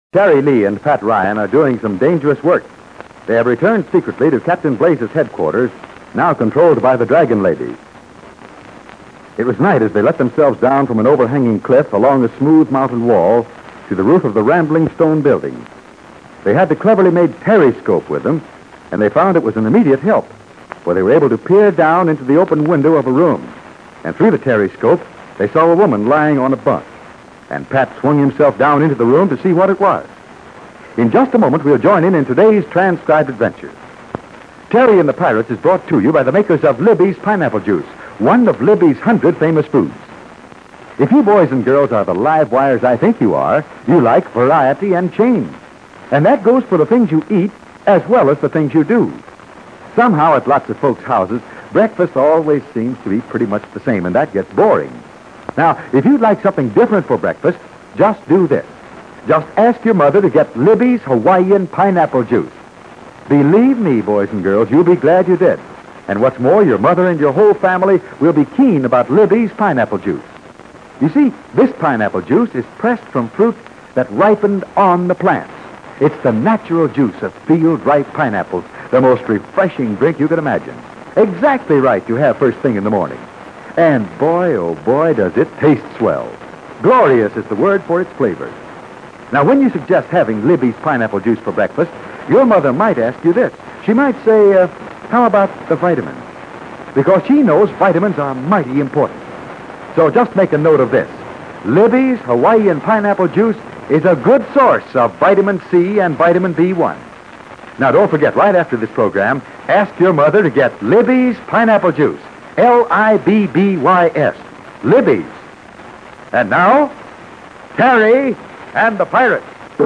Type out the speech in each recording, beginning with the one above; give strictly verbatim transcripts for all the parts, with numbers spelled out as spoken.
Terry Lee and Pat Ryan are doing some dangerous work. They have returned secretly to Captain Blaze's headquarters, now controlled by the Dragon Lady. It was night as they let themselves down from an overhanging cliff along a smooth mountain wall to the roof of the rambling stone building. They had the cleverly made periscope with them, and they found it was an immediate help, for they were able to peer down into the open window of a room. And through the periscope, they saw a woman lying on a bunk. And Pat swung himself down into the room to see what it was. In just a moment, we'll join in in today's transcribed adventure. Terry and the Pirates is brought to you by the makers of Libby's Pineapple Juice, one of Libby's hundred famous foods. If you boys and girls are the live wires I think you are, you like variety and change. And that goes for the things you eat as well as the things you do. Somehow, at lots of folks' houses, breakfast always seems to be pretty much the same, and that gets boring. Now, if you'd like something different for breakfast, just do this. Just ask your mother to get Libby's Hawaiian Pineapple Juice. Believe me, boys and girls, you'll be glad you did. And what's more, your mother and your whole family will be keen about Libby's Pineapple Juice. You see, this pineapple juice is pressed from fruit that ripened on the plants. It's the natural juice of field-ripe pineapples, the most refreshing drink you can imagine. Exactly right to have first thing in the morning. And boy, oh boy, does it taste swell. Glorious is the word for its flavor. Now, when you suggest having Libby's pineapple juice for breakfast, your mother might ask you this. She might say, uh, how about the vitamins? Because she knows vitamins are mighty important. So just make a note of this. Libby's Hawaiian Pineapple Juice is a good source of vitamin C and vitamin B one. Now, don't forget, right after this program, ask your mother to get Libby's Pineapple Juice. L I B B Y S. Libby's. And now, Terry and the Pirates.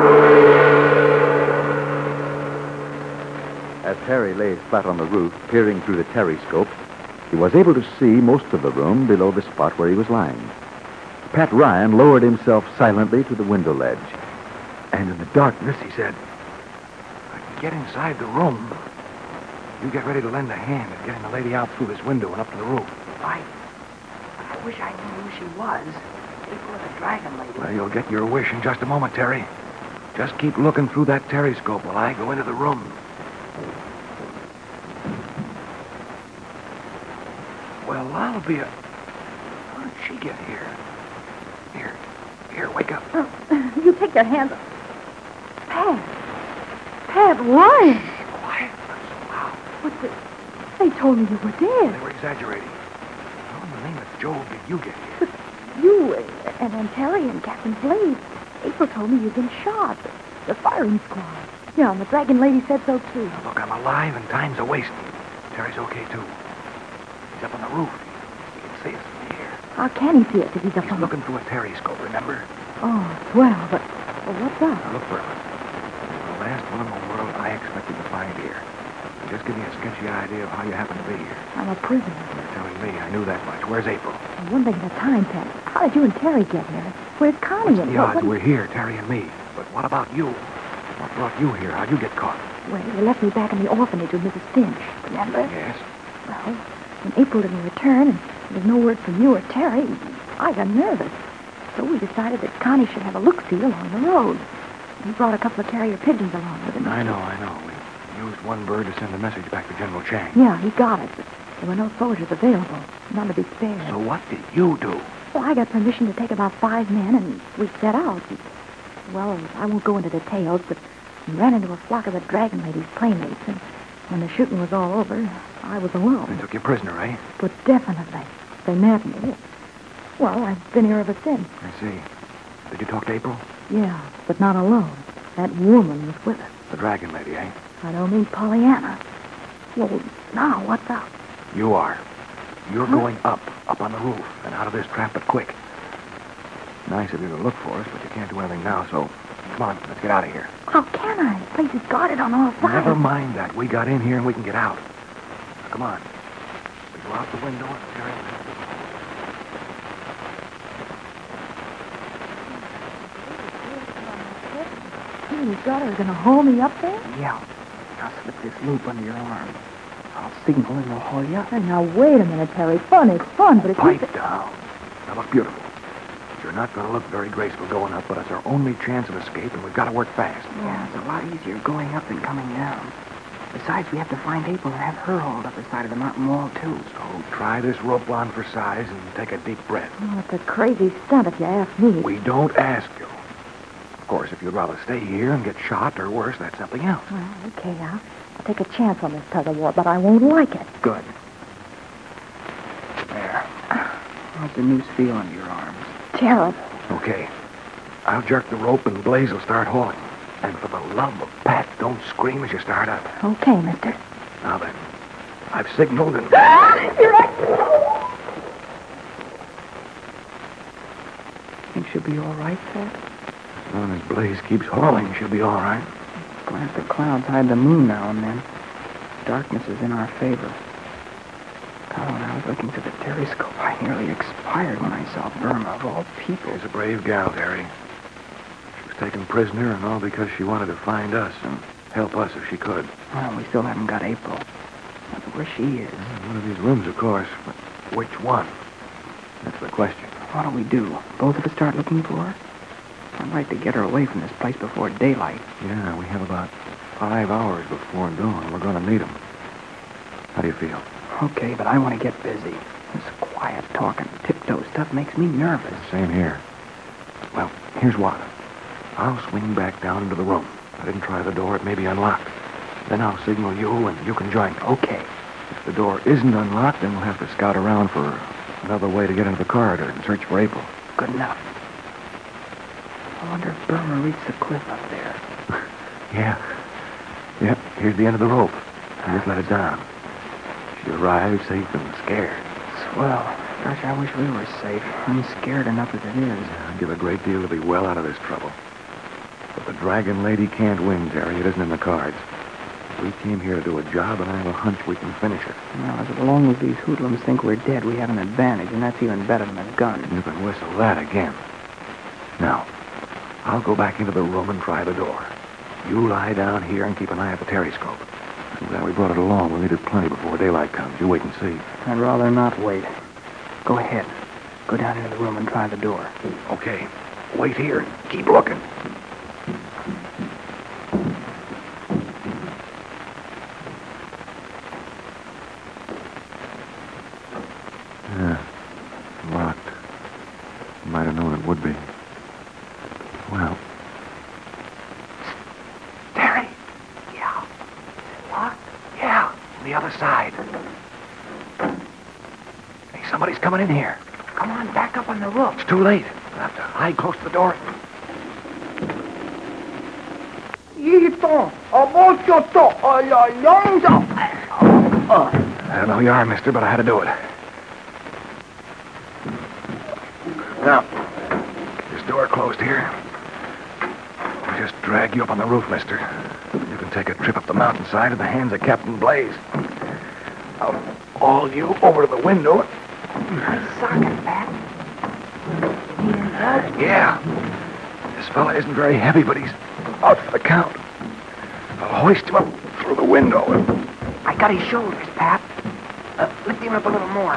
As Terry lay flat on the roof, peering through the periscope, he was able to see most of the room below the spot where he was lying. Pat Ryan lowered himself silently to the window ledge. And in the darkness, he said, I can get inside the room. You get ready to lend a hand in getting the lady out through this window and up to the roof. Right. I wish I knew who she was. April the Dragon Lady. Well, you'll get your wish in just a moment, Terry. Just keep looking through that periscope while I go into the room. Well, I'll be a... How did she get here? Here. Here, wake up. Oh, you take your hands off. Pat. Pat, why? Quiet. Not so loud. What's it? They told me you were dead. They were exaggerating. How in the name of Jove did you get here? But you and, and Terry and Captain Blaze, April told me you'd been shot. The firing squad. Yeah, and the Dragon Lady said so, too. Now, look, I'm alive and time's a wasting. Terry's okay, too. He's up on the roof. He can see us from here. How can he see us if he's up He's on looking through a periscope, remember? Oh, swell, but well, what's Now, up? look, Bert. The last one in the world I expected to find here. Just give me a sketchy idea of how you happen to be here. I'm a prisoner. You're telling me. I knew that much. Where's April? One thing at a time, Pat. How did you and Terry get here? Where's Connie? What's and the what- odds? what- We're here, Terry and me. But what about you? What brought you here? How'd you get caught? Well, you left me back in the orphanage with Missus Finch, remember? Yes. Well, when April didn't return and there was no word from you or Terry, I got nervous. So we decided that Connie should have a look-see along the road. He brought a couple of carrier pigeons along with him. I know, I know. We used one bird to send a message back to General Chang. Yeah, he got it, but there were no soldiers available. None to be spared. So what did you do? Well, I got permission to take about five men, and we set out. Well, I won't go into details, but we ran into a flock of the Dragon Lady's playmates, and when the shooting was all over, I was They alone. took you prisoner, eh? But definitely, they nabbed me. Well, I've been here ever since. I see. Did you talk to April? Yeah, but not alone. That woman was with us. The Dragon Lady, eh? I don't mean Pollyanna. Well, now, what's up? You are. You're Huh? going up, up on the roof, and out of this trap, but quick. Nice of you to look for us, but you can't do anything now, so come on, let's get out of here. How can I? The place is guarded on all sides. Never mind that. We got in here and we can get out. Now, come on. We go out the window and Terry will have the... You got her gonna hold me up there? Yeah. Now slip this loop under your arm. I'll signal and they'll haul you up. Hey, now, wait a minute, Terry. Fun is fun, but if you... Pipe down. Now look beautiful. Your are not going to look very graceful going up, but it's our only chance of escape, and we've got to work fast. Yeah, it's a lot easier going up than coming down. Besides, we have to find April and have her hauled up the side of the mountain wall, too. So try this rope on for size and take a deep breath. Oh, it's a crazy stunt if you ask me. We don't ask you. Of course, if you'd rather stay here and get shot or worse, that's something else. Well, okay, I'll, I'll take a chance on this tug of war, but I won't like it. Good. There. How's the noose feel under your arms? Terrible. Okay. I'll jerk the rope and Blaze will start hauling. And for the love of Pat, don't scream as you start up. Okay, mister. Now then, I've signaled and... You're right. Think she'll be all right, Pat? As long as Blaze keeps hauling, she'll be all right. Glad the clouds hide the moon now and then. Darkness is in our favor. God, when I was looking through the telescope, I nearly expired when I saw Burma, of all people. She's a brave gal, Terry. She was taken prisoner, and all because she wanted to find us and help us if she could. Well, we still haven't got April. I wonder where she is. In one of these rooms, of course, but which one? That's the question. What do we do? Both of us start looking for her? I'd like to get her away from this place before daylight. Yeah, we have about five hours before dawn. We're going to need them. How do you feel? Okay, but I want to get busy. This quiet talking, tiptoe stuff makes me nervous. Same here. Well, here's what. I'll swing back down into the room. I didn't try the door. It may be unlocked. Then I'll signal you, and you can join me. Okay. If the door isn't unlocked, then we'll have to scout around for another way to get into the corridor and search for April. Good enough. I wonder if Burma reached the cliff up there. Yeah. Yep, here's the end of the rope. I just let it down. She arrived safe and scared. Swell. Gosh, I wish we were safe. I'm scared enough as it is. I'd give a great deal to be well out of this trouble. But the Dragon Lady can't win, Terry. It isn't in the cards. We came here to do a job, and I have a hunch we can finish it. Well, as long as these hoodlums think we're dead, we have an advantage, and that's even better than a gun. You can whistle that again. Now, I'll go back into the room and try the door. You lie down here and keep an eye at the telescope. I'm glad we brought it along. We'll need it plenty before daylight comes. You wait and see. I'd rather not wait. Go ahead. Go down into the room and try the door. Okay. Wait here. Keep looking. Yeah. Locked. Might have known it would be. Well. Terry. Yeah. Locked? Yeah. On the other side. Hey, somebody's coming in here. Come on, back up on the roof. It's too late. We'll have to hide close to the door. I don't know who you are, mister, but I had to do it. Now, this door closed here. I'll just drag you up on the roof, mister. You can take a trip up the mountainside in the hands of Captain Blaze. I'll haul you over to the window. Socket, Pat. Need any help? Yeah. This fella isn't very heavy, but he's out for the count. I'll hoist him up through the window. I got his shoulders, Pat. Uh, lift him up a little more.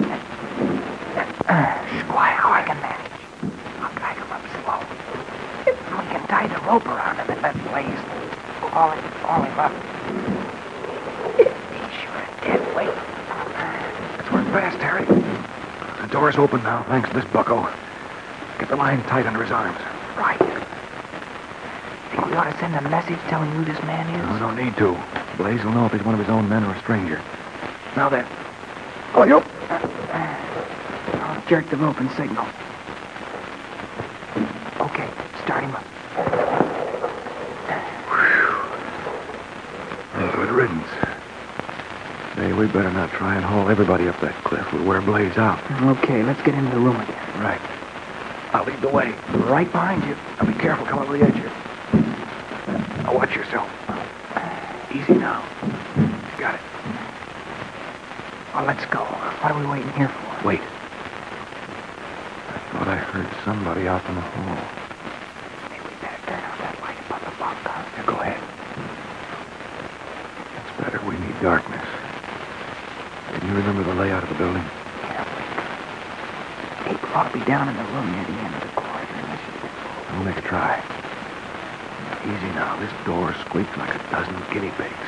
Uh, quiet, I can manage. I'll drag him up slow. We can tie the rope around him and let Blaze haul him, haul him up. He's sure dead weight. It's working fast, Terry. The door's open now, thanks to this bucko. Get the line tight under his arms. Right. Think we ought to send a message telling who this man is? No, we don't need to. Blaze will know if he's one of his own men or a stranger. Now then. Oh, you. I'll jerk the rope and signal. Okay, start him up. Whew. Good riddance. Say, we better not try and haul everybody up that cliff. We'll wear Blaze out. Okay, let's get into the room again. Right. I'll lead the way. Right behind you. Now be careful coming to the edge here. Now watch yourself. Easy now. You got it. Well, let's go. What are we waiting here for? Wait. I thought I heard somebody out in the hall. Maybe we better turn out that light above the bunk, huh? Yeah, go ahead. That's better. We need darkness. Can you remember the layout of the building? Yeah, wait. April ought to be down in the room near the end of the a try. Easy now. This door squeaks like a dozen guinea pigs.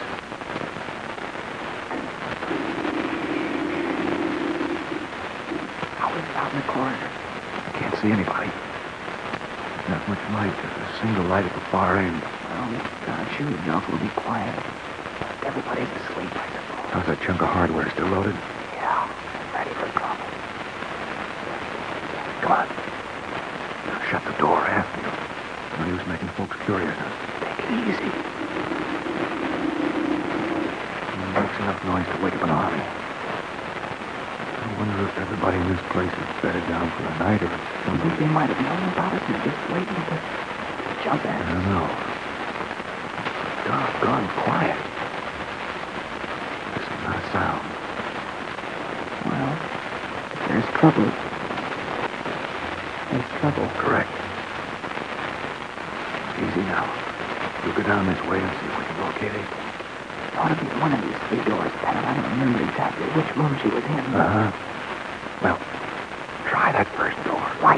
How is it out in the corridor? I can't see anybody. There's not much light. There's a single light at the far end. Well, God, sure enough, we'll be quiet. Everybody's asleep, I suppose. How's that chunk of hardware still loaded? Yeah, ready for trouble. Come on. Now shut the door after you. No use making folks curious. Take it easy. It makes enough noise to wake up an army. I wonder if everybody in this place is bedded down for the night or I something. think they might have known about us and just waiting to jump at I us. don't know. Doggone quiet. Listen, not a sound. Well, if there's trouble, there's trouble. Correct. Easy now. We'll go down this way and see if we can locate April. It ought to be one of these three doors, Pat. I don't remember exactly which room she was in. Uh-huh. Well, try that first door. Right.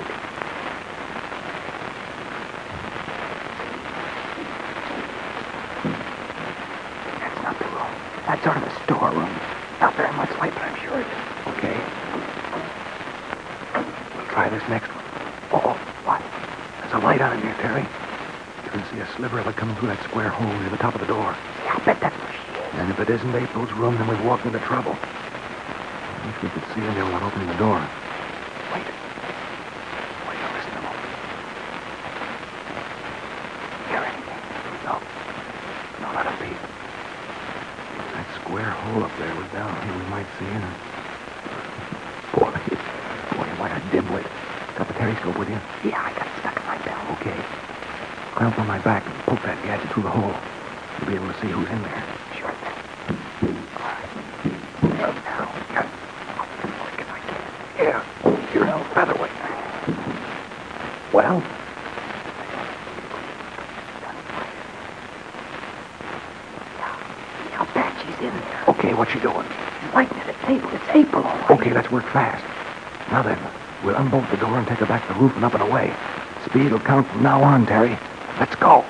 That's not the room. That's sort of a storeroom. Not very much light, but I'm sure it is. Okay. We'll try this next one. Oh, what? There's a light on in here, Terry. You can see a sliver of it coming through that square hole near the top of the door. Yeah, I'll bet that's where she is. And if it isn't April's room, then we've walked into trouble. I wish we could see her there without opening the door. Wait. Wait, now listen a moment. Hear anything? No. No, not a peep. If that square hole up there was down here, we might see her. Boy, boy, what a dimwit. Got the periscope with you? Yeah, I got it stuck in my belt. Okay. Climb up on my back and poke that gadget through the hole. You'll be able to see who's in there. Sure thing. All right. Now, got I'll be as quick as I can. Yeah, you're no featherweight. Well? Yeah, I'll bet she's in there. Okay, what's she doing? She's lighting at a table. It's April, all right. Okay, let's work fast. Now then, we'll unbolt the door and take her back to the roof and up and away. Speed will count from now on, Terry. Let's go.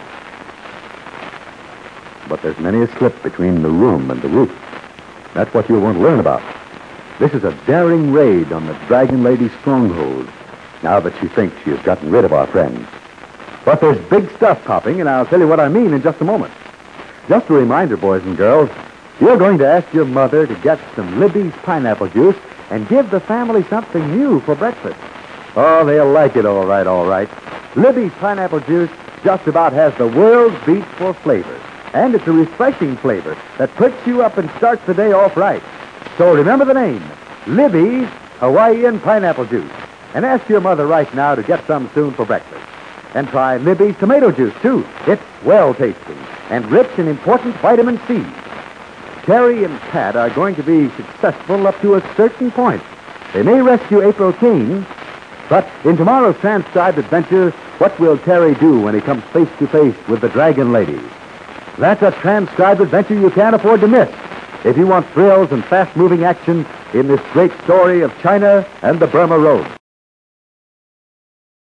But there's many a slip between the room and the roof. That's what you'll want to learn about. This is a daring raid on the Dragon Lady's stronghold, now that she thinks she has gotten rid of our friends. But there's big stuff popping, and I'll tell you what I mean in just a moment. Just a reminder, boys and girls, you're going to ask your mother to get some Libby's pineapple juice and give the family something new for breakfast. Oh, they'll like it all right, all right. Libby's pineapple juice just about has the world's beat for flavor. And it's a refreshing flavor that perks you up and starts the day off right. So remember the name, Libby's Hawaiian Pineapple Juice. And ask your mother right now to get some soon for breakfast. And try Libby's Tomato Juice, too. It's well-tasting and rich in important vitamin C. Terry and Pat are going to be successful up to a certain point. They may rescue April Kane, but in tomorrow's transcribed adventure, what will Terry do when he comes face to face with the Dragon Lady? That's a transcribed adventure you can't afford to miss if you want thrills and fast-moving action in this great story of China and the Burma Road.